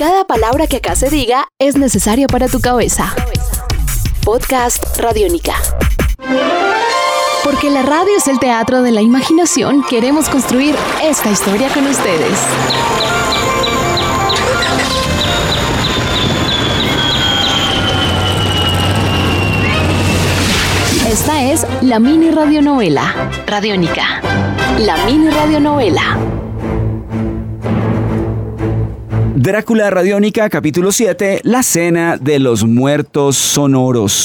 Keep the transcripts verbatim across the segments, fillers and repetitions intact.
Cada palabra que acá se diga es necesaria para tu cabeza. Podcast Radiónica. Porque la radio es el teatro de la imaginación, queremos construir esta historia con ustedes. Esta es la mini radionovela Radiónica. La mini radionovela. Drácula Radiónica, capítulo siete, la cena de los muertos sonoros.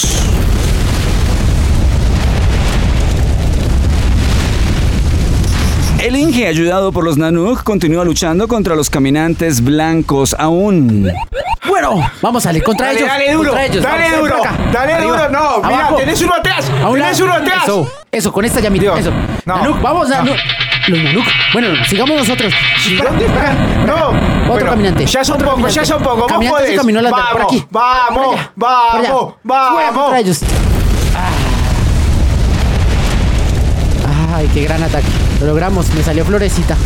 El Inge, ayudado por los Nanook, continúa luchando contra los caminantes blancos aún. Bueno, vamos a salir contra dale, ellos. Dale duro, contra ellos. dale vamos, duro, dale Arriba, duro. No, abajo. mira, tenés uno atrás, tenés uno atrás. Eso, eso, con esta llamita, Dios, eso. no, Nanook, vamos, no. Nanook. Los Nanook. Bueno, sigamos nosotros. ¿Y dónde están? No, Otro bueno, caminante. Ya son otro pocos, caminante. ya son pocos. Vos Caminante podés. se caminó la Vamos, por aquí. vamos, Por allá, vamos, por allá. Fuera vamos. contra ellos. Ah. Ay, qué gran ataque. Lo logramos, me salió florecita.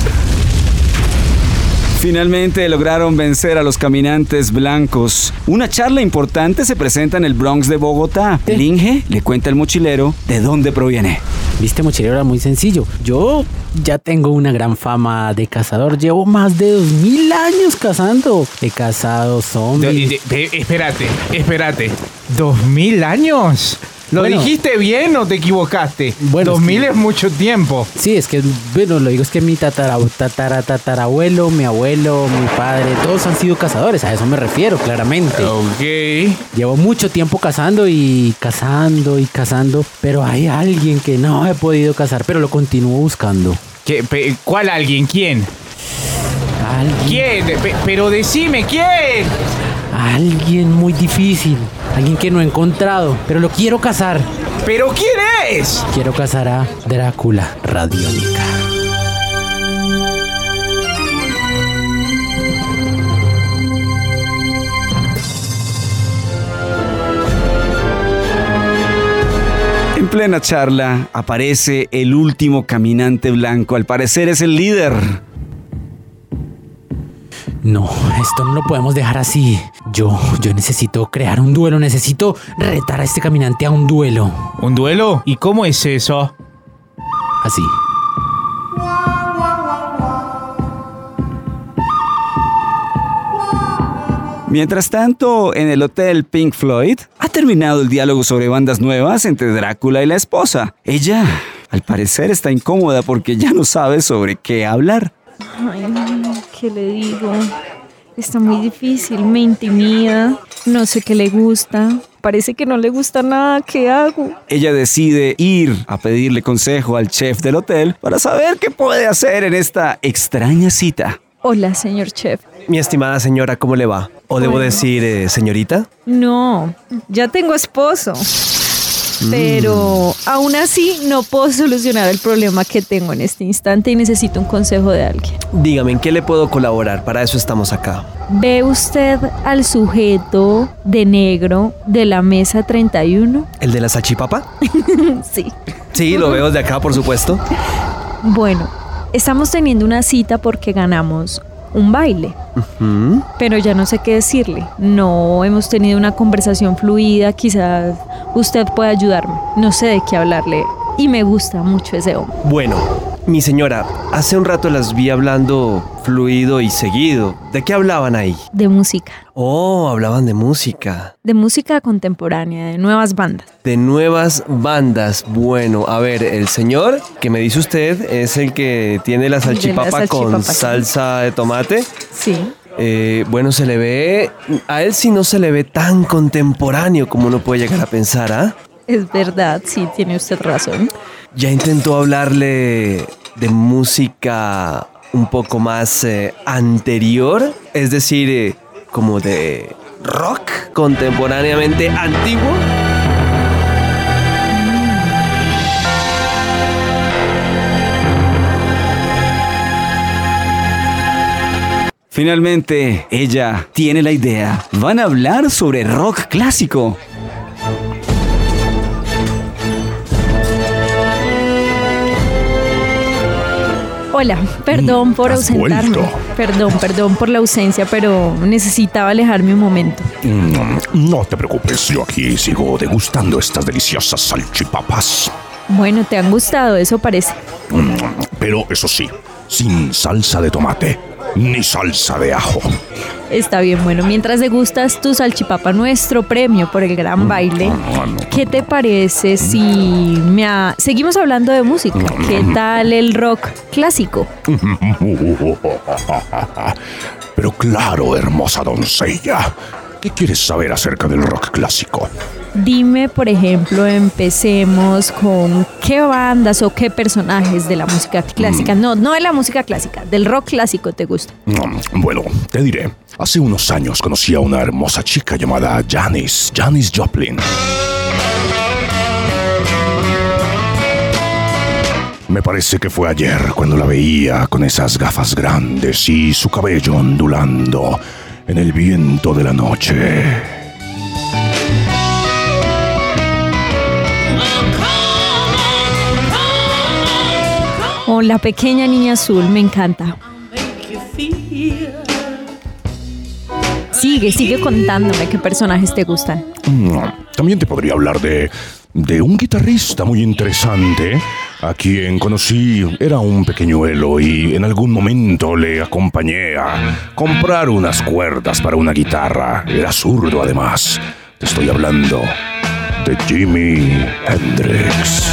Finalmente lograron vencer a los caminantes blancos. Una charla importante se presenta en el Bronx de Bogotá. ¿Qué? El Inge le cuenta al mochilero de dónde proviene. Viste, mochilero, era muy sencillo. Yo ya tengo una gran fama de cazador. Llevo más de dos mil años cazando. He cazado zombies. De- de- de- espérate, espérate. ¿Dos mil años? ¿Lo Bueno. dijiste bien o te equivocaste? Bueno, Dos sí. mil es mucho tiempo. Sí, es que, bueno, lo digo es que mi tatara, tatara, tatarabuelo, mi abuelo, mi padre, todos han sido cazadores. A eso me refiero, claramente. Ok. Llevo mucho tiempo cazando y cazando y cazando. Pero hay alguien que no he podido cazar, pero lo continúo buscando. ¿Qué, pe- ¿Cuál alguien? ¿Quién? Alguien. ¿Quién? Pe- pero decime, ¿quién? Alguien muy difícil. Alguien que no he encontrado, pero lo quiero cazar. ¿Pero quién es? Quiero cazar a Drácula Radiónica. En plena charla aparece el último caminante blanco. Al parecer es el líder. No, esto no lo podemos dejar así. Yo, yo necesito crear un duelo. Necesito retar a este caminante a un duelo. ¿Un duelo? ¿Y cómo es eso? Así. Mientras tanto, en el hotel Pink Floyd, ha terminado el diálogo sobre bandas nuevas entre Drácula y la esposa. Ella, al parecer, está incómoda porque ya no sabe sobre qué hablar. Ay, no, ¿qué le digo? Está muy difícil, me intimida, no sé qué le gusta, parece que no le gusta nada, ¿qué hago? Ella decide ir a pedirle consejo al chef del hotel para saber qué puede hacer en esta extraña cita. Hola, señor chef. Mi estimada señora, ¿cómo le va? ¿O debo Bueno. decir, eh, señorita? No, ya tengo esposo, pero aún así no puedo solucionar el problema que tengo en este instante y necesito un consejo de alguien. Dígame, ¿en qué le puedo colaborar? Para eso estamos acá. ¿Ve usted al sujeto de negro de la mesa treinta y uno? ¿El de la salchipapa? Sí. Sí, lo veo de acá, por supuesto. Bueno, estamos teniendo una cita porque ganamos un baile. ¿Mm? Pero ya no sé qué decirle. No hemos tenido una conversación fluida. Quizás usted pueda ayudarme. No sé de qué hablarle. Y me gusta mucho ese hombre. Bueno, mi señora, hace un rato las vi hablando fluido y seguido. ¿De qué hablaban ahí? De música. Oh, hablaban de música. De música contemporánea, de nuevas bandas. De nuevas bandas. Bueno, a ver, el señor que me dice usted es el que tiene la salchipapa, con salchipapa, sí. salsa de tomate. Sí. Eh, bueno, se le ve... A él sí no se le ve tan contemporáneo como uno puede llegar a pensar, ¿ah? Es verdad, sí, tiene usted razón. Ya intentó hablarle de música un poco más eh, anterior, es decir, eh, como de rock contemporáneamente antiguo. Finalmente, ella tiene la idea. Van a hablar sobre rock clásico. Hola, perdón por has ausentarme. vuelto. Perdón, perdón por la ausencia, pero necesitaba alejarme un momento. Mm, No te preocupes, yo aquí sigo degustando estas deliciosas salchipapas. Bueno, ¿te han gustado? Eso parece. Mm, Pero eso sí, sin salsa de tomate ni salsa de ajo. Está bien, bueno, mientras degustas tu salchipapa, nuestro premio por el gran baile, ¿qué te parece si me ha... seguimos hablando de música? ¿Qué tal el rock clásico? Pero claro, hermosa doncella, ¿qué quieres saber acerca del rock clásico? Dime, por ejemplo, empecemos con qué bandas o qué personajes de la música clásica, no, no de la música clásica, del rock clásico te gusta. Mm, Bueno, te diré. Hace unos años conocí a una hermosa chica llamada Janis, Janis Joplin. Me parece que fue ayer cuando la veía con esas gafas grandes y su cabello ondulando en el viento de la noche. O La pequeña niña azul, me encanta. Sigue, sigue contándome qué personajes te gustan. Mm, También te podría hablar de, de un guitarrista muy interesante a quien conocí. Era un pequeñuelo y en algún momento le acompañé a comprar unas cuerdas para una guitarra. Era zurdo además. Te estoy hablando de Jimi Hendrix.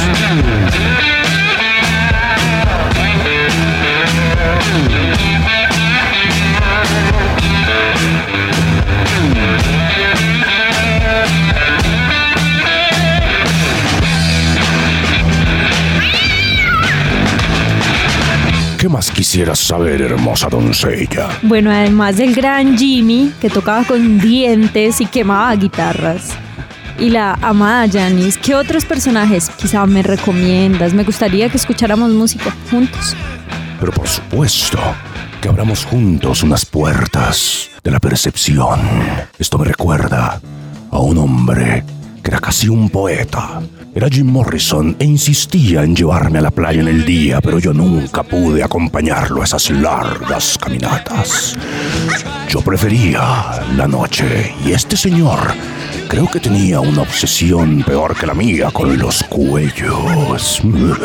¿Qué más quisieras saber, hermosa doncella? Bueno, además del gran Jimmy, que tocaba con dientes y quemaba guitarras, y la amada Janis, ¿qué otros personajes quizá me recomiendas? Me gustaría que escucháramos música juntos. Pero por supuesto que abramos juntos unas puertas de la percepción. Esto me recuerda a un hombre que era casi un poeta. Era Jim Morrison e insistía en llevarme a la playa en el día, pero yo nunca pude acompañarlo a esas largas caminatas. Yo prefería la noche y este señor creo que tenía una obsesión peor que la mía con los cuellos.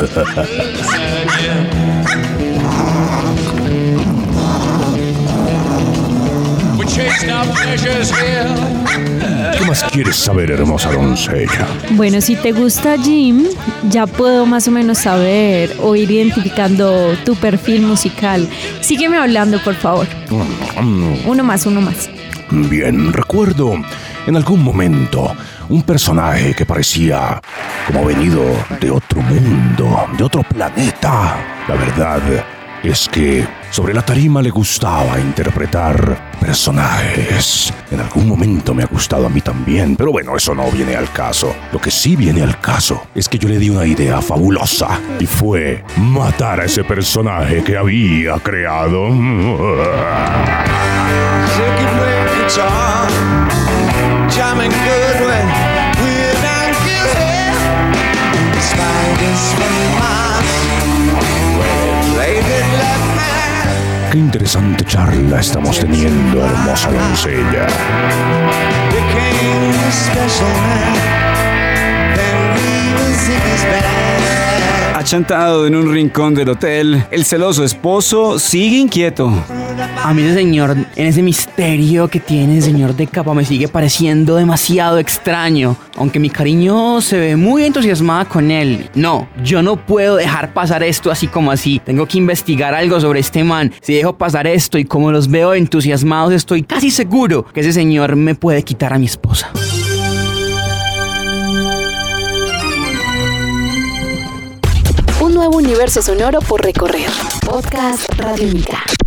¿Qué más quieres saber, hermosa doncella? Bueno, si te gusta Jim, ya puedo más o menos saber o ir identificando tu perfil musical. Sígueme hablando, por favor. Uno más, uno más. Bien, recuerdo en algún momento un personaje que parecía como venido de otro mundo, de otro planeta. La verdad es que sobre la tarima le gustaba interpretar personajes. En algún momento me ha gustado a mí también, pero bueno, eso no viene al caso. Lo que sí viene al caso es que yo le di una idea fabulosa y fue matar a ese personaje que había creado. Qué interesante charla estamos teniendo, hermosa doncella. Achantado en un rincón del hotel, el celoso esposo sigue inquieto. A mí ese señor, en ese misterio que tiene el señor de capa, me sigue pareciendo demasiado extraño. Aunque mi cariño se ve muy entusiasmada con él. No, yo no puedo dejar pasar esto así como así. Tengo que investigar algo sobre este man. Si dejo pasar esto y como los veo entusiasmados, estoy casi seguro que ese señor me puede quitar a mi esposa. Un nuevo universo sonoro por recorrer. Podcast Radiónica.